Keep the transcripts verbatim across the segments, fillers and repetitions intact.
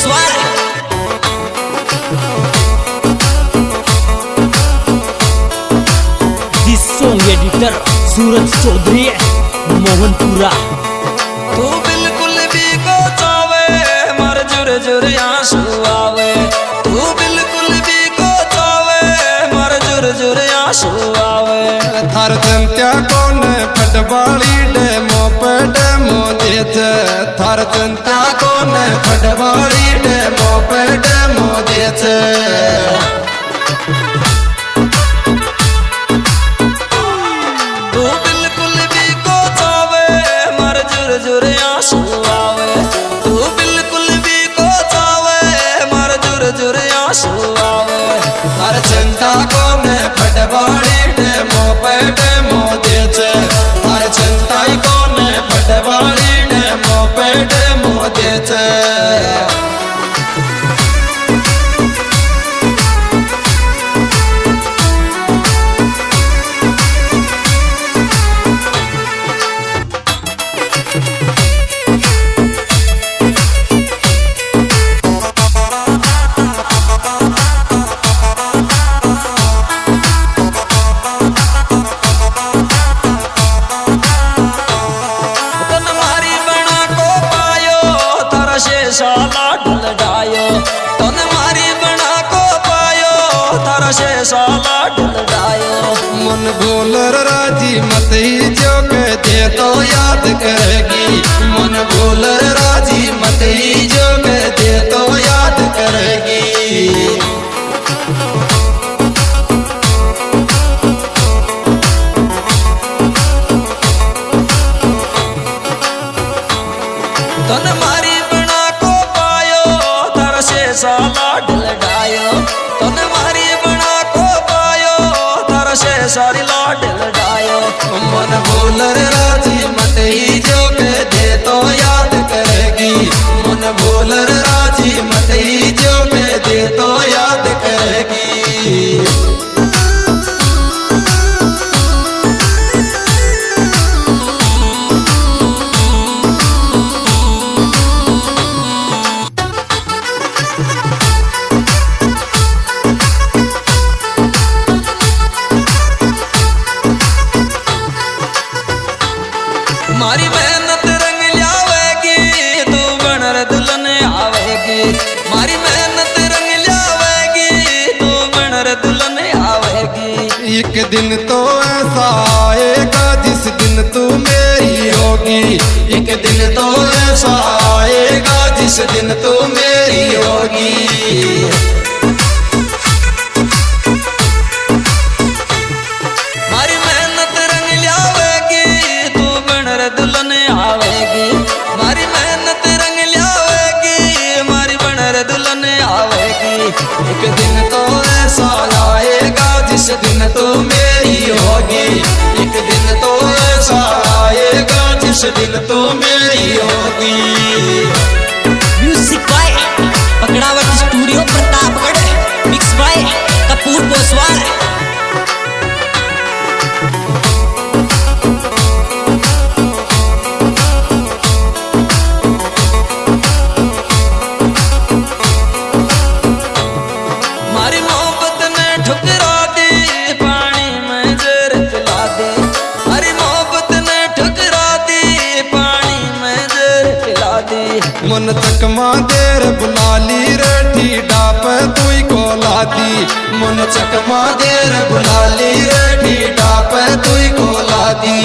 पोसवार। This song editor Suraj Chaudhary Mohanpura. तू बिल्कुल भी को चावे मर जुर जुर आंसू आवे। तू बिल्कुल भी को चावे मर जुर जुर आंसू आवे। थार चंत्या कोन फटवाली डेमो पे डेमो देते। थार चंत्या कोन फटवाली डेमो पे डेमो देते। तू बिल्कुल भी को चावे मर जुर जुर आंसू आवे। तू बिल्कुल भी को चावे मर जुर जुर आंसू आवे। थार चंत्या कोन फटवाली डेमो पे डेमो देते। थार चंत्या कोन फटवाली डेमो पे डेमो देते। साला ढल डायो तन मारी बना को पायो थारा से साला ढल डायो। मन भूलर राजी मत ही जो कहते तो याद करेगी। मन भूलर राजी मत ही जो कहते तो याद करेगी। तन मारी बना को पायो थारा से साला ढल डायो। तन मारी बना को पायो थारा से सारी लाड लडायो। मन भूलर राजी मत ही जो कहते तो याद करेगी। मन भूलर राजी मत ही जो कहते तो याद करेगी। मारी मेहनत रंग लावेगी तू बनर दुल्हन आवेगी। मारी मेहनत रंग लावेगी तू बनर दुल्हन आवेगी। एक दिन तो ऐसा आएगा जिस दिन तू मेरी होगी। एक दिन तो ऐसा आएगा जिस दिन तू मेरी होगी। मारी मेहनत रंग लावेगी तू बनर दुल्हन आवेगी। मारी मेहनत रंग लावेगी मारी बनर दुल्हन आवेगी। एक दिन तो ऐसा आएगा जिस दिन तू मेरी होगी। एक दिन तो ऐसा आएगा जिस दिन तू मेरी होगी। म्यूजिक बाय पकड़ावत studio Pratapgarh. Mix by Kapoor Poswar. मारी मोहब्बत ने ठुकरा दी पानी में जहर पिला दे। मारी मोहब्बत ने ठुकरा दी पानी में जहर पिला दी। मन चकमा देर बुलाली रेठी डाप तुई को लादी। मन चकमा देर बुलाली रेठी डाप तुई को लादी।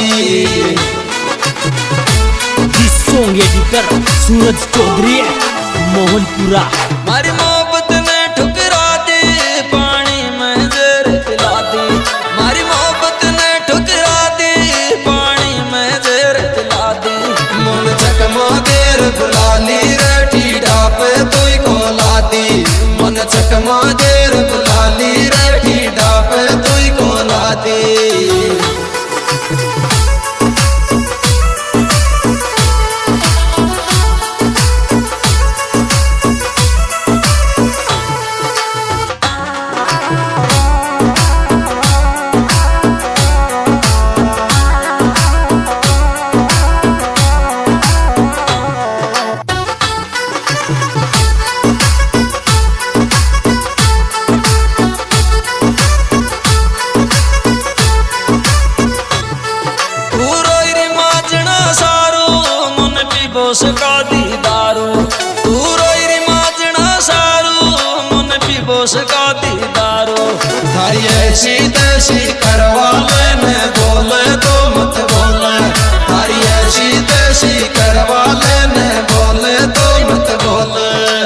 This song editor Suraj Chaudhary Mohanpura. मारी मोहब्बत ने ठुकरा दी पानी में जहर पिला दी। मारी मोहब्बत ने ठुकरा दी पानी में जहर पिला दी। मन चकमा देर बुलाली रेठी डाप तुई को लादी। मन चकमा देर बुलाली रेठी डाप तुई को लादी। का दीदारो। थारी ऐसी तैसी करवा लेने बोले तो मत बोले, थारी ऐसी तैसी करवा लेने बोले तो मत बोले।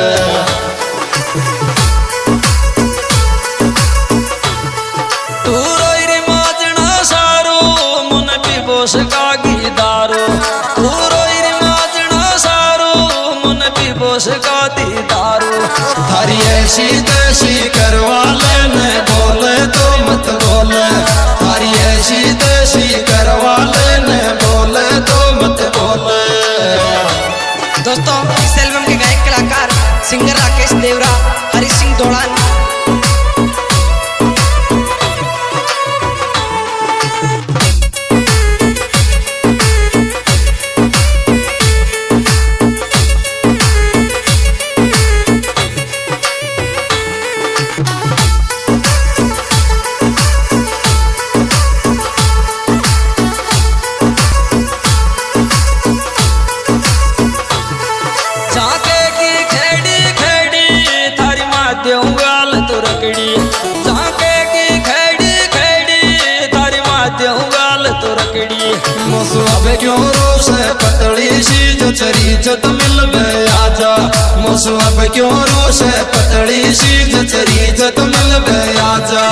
तू रोई रे माजना सारो मन पिबोस का गीदारो। तू रोई रे माजना सारो मन पिबोस का दीदारो। थारी ऐसी तैसी करवा लेने बोले तो मत बोले, थारी ऐसी तैसी करवा लेने बोले तो मत बोले। दोस्तों इस एल्बम के गायक कलाकार सिंगर राकेश देवरा, हरी सिंह धोड़ान। झाके की खेड़ी खेड़ी थारी माध्यम गाल तुरकड़ी। झाके की खेड़ी खेड़ी थारी माध्यम गाल तुरकड़ी। मसुआबे क्यों रोस है पतली सी जो चरी जत मिल में आजा, मसुआबे क्यों रोस है पतली सी जो चरी जत मिल में आजा।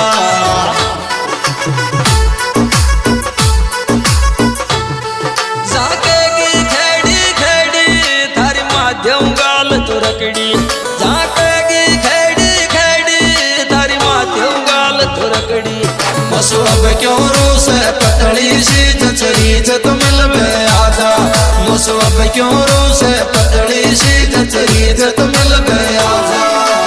झाके की खेड़ी खेड़ी थारी माध्यम गाल तुरकड़ी। झाके की खेड़ी खेड़ी थारी माध्यम गाल तुरकड़ी। मसुआबे क्यों रोस है पतली सी जो चरी जत मिल में आजा, मसुआबे क्यों रोस है पतली सी जो चरी जत मिल में आजा।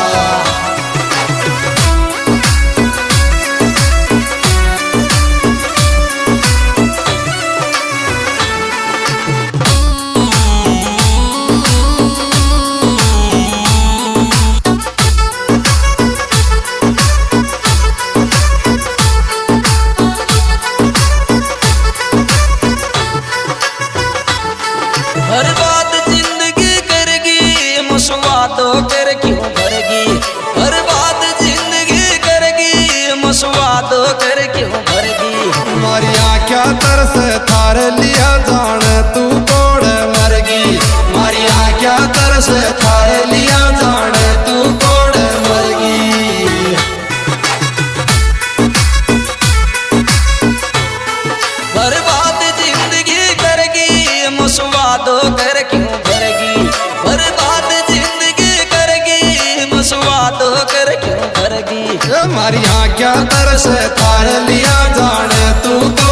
बर्बाद जिंदगी करगी मसवादो कर क्यों भरगी। बर्बाद जिंदगी करगी मसवादो कर क्यों भरगी। मारिया क्या तरस थार लिया जान तू कोड़ मरगी, मारिया क्या तरस थार लिया जान तू कोड़ मरगी। बर्बाद जिंदगी करगी मसवादो कर क्यों भरगी। बर्बाद जिंदगी करगी मसवादो कर क्यों भरगी। मारिया क्या तरस थार लिया जान तू